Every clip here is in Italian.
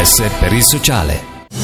S per il sociale.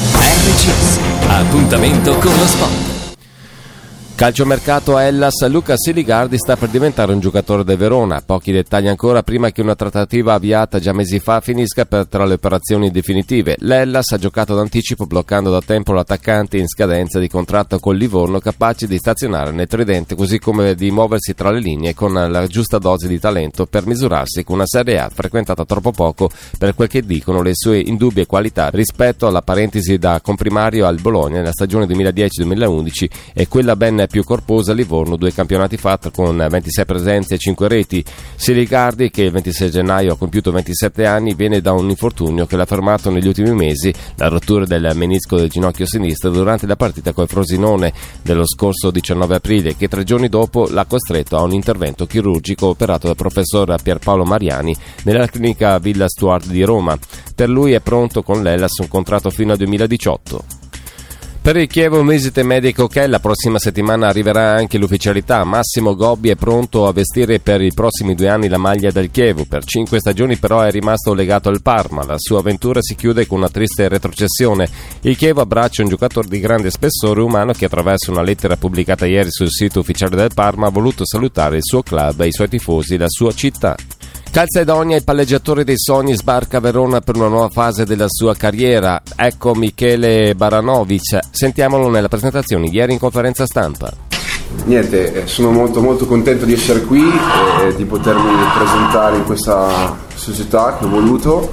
RCS. Appuntamento con lo sport. Calciomercato a Hellas, Luca Siligardi sta per diventare un giocatore del Verona. Pochi dettagli ancora prima che una trattativa avviata già mesi fa finisca tra le operazioni definitive. L'Hellas ha giocato d'anticipo bloccando da tempo l'attaccante in scadenza di contratto col Livorno, capace di stazionare nel tridente così come di muoversi tra le linee con la giusta dose di talento per misurarsi con una Serie A frequentata troppo poco per quel che dicono le sue indubbie qualità rispetto alla parentesi da comprimario al Bologna nella stagione 2010-2011 e quella ben più corposa a Livorno 2 campionati fa con 26 presenze e 5 reti. Siligardi, che il 26 gennaio ha compiuto 27 anni, viene da un infortunio che l'ha fermato negli ultimi mesi, la rottura del menisco del ginocchio sinistro durante la partita col Frosinone dello scorso 19 aprile, che 3 giorni dopo l'ha costretto a un intervento chirurgico operato dal professor Pierpaolo Mariani nella clinica Villa Stuart di Roma. Per lui è pronto con l'Hellas un contratto fino al 2018. Per il Chievo Visite Medico ok, la prossima settimana arriverà anche l'ufficialità. Massimo Gobbi è pronto a vestire per i prossimi 2 anni la maglia del Chievo. Per 5 stagioni però è rimasto legato al Parma. La sua avventura si chiude con una triste retrocessione. Il Chievo abbraccia un giocatore di grande spessore umano che attraverso una lettera pubblicata ieri sul sito ufficiale del Parma ha voluto salutare il suo club, i suoi tifosi e la sua città. Calzedonia, il palleggiatore dei sogni, sbarca a Verona per una nuova fase della sua carriera. Ecco Michele Baranovic, sentiamolo nella presentazione ieri in conferenza stampa. Niente, sono molto contento di essere qui e di potermi presentare in questa società che ho voluto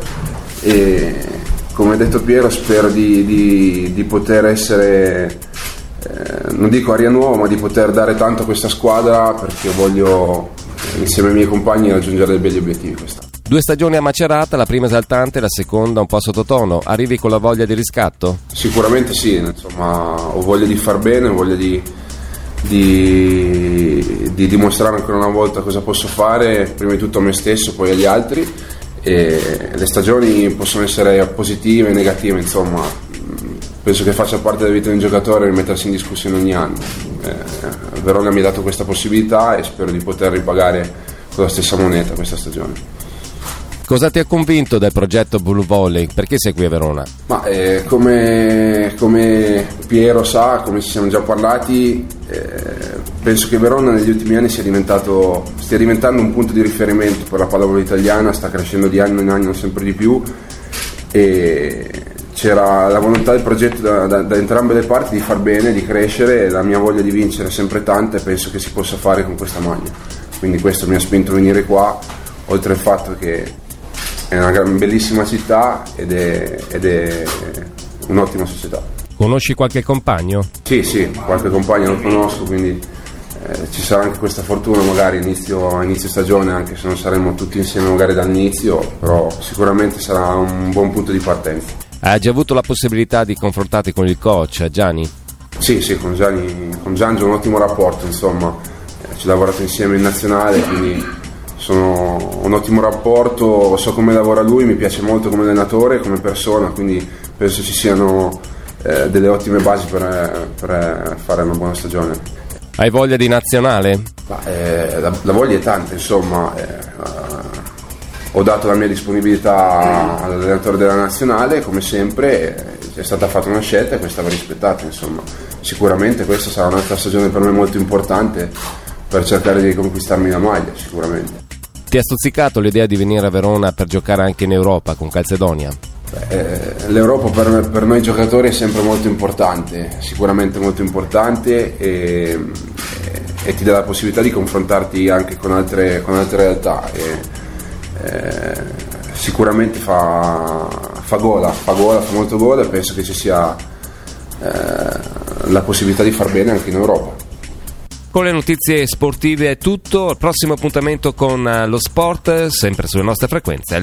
e come ha detto Piero spero di poter essere, non dico aria nuova, ma di poter dare tanto a questa squadra perché voglio insieme ai miei compagni raggiungere dei belli obiettivi quest'anno. 2 stagioni a Macerata, la prima esaltante, la seconda un po' sottotono. Arrivi con la voglia di riscatto? Sicuramente sì, insomma ho voglia di far bene, ho voglia di dimostrare ancora una volta cosa posso fare, prima di tutto a me stesso, poi agli altri, e le stagioni possono essere positive e negative, insomma penso che faccia parte della vita di un giocatore rimettersi in discussione ogni anno. Verona mi ha dato questa possibilità e spero di poter ripagare con la stessa moneta questa stagione. Cosa ti ha convinto del progetto Blue Volley? Perché sei qui a Verona? Ma come Piero sa, come ci siamo già parlati, penso che Verona negli ultimi anni stia diventando un punto di riferimento per la pallavolo italiana, sta crescendo di anno in anno sempre di più e c'era la volontà del progetto da entrambe le parti di far bene, di crescere, e la mia voglia di vincere è sempre tanta e penso che si possa fare con questa maglia. Quindi questo mi ha spinto a venire qua, oltre al fatto che è una bellissima città ed è un'ottima società. Conosci qualche compagno? Sì, qualche compagno lo conosco, quindi ci sarà anche questa fortuna magari inizio stagione, anche se non saremo tutti insieme magari dall'inizio, però sicuramente sarà un buon punto di partenza. Hai già avuto la possibilità di confrontarti con il coach Gianni? Sì, con Gianni ho un ottimo rapporto, insomma, ci ho lavorato insieme in nazionale, quindi ho un ottimo rapporto, so come lavora lui, mi piace molto come allenatore, come persona, quindi penso ci siano delle ottime basi per fare una buona stagione. Hai voglia di nazionale? La voglia è tanta, insomma. Ho dato la mia disponibilità all'allenatore della nazionale, come sempre è stata fatta una scelta e questa va rispettata, insomma. Sicuramente questa sarà un'altra stagione per me molto importante per cercare di riconquistarmi la maglia, sicuramente. Ti ha stuzzicato l'idea di venire a Verona per giocare anche in Europa con Calzedonia? L'Europa per noi giocatori è sempre molto importante, sicuramente molto importante e ti dà la possibilità di confrontarti anche con altre realtà. Sicuramente fa molto gola e penso che ci sia la possibilità di far bene anche in Europa. Con le notizie sportive è tutto, al prossimo appuntamento con lo sport sempre sulle nostre frequenze.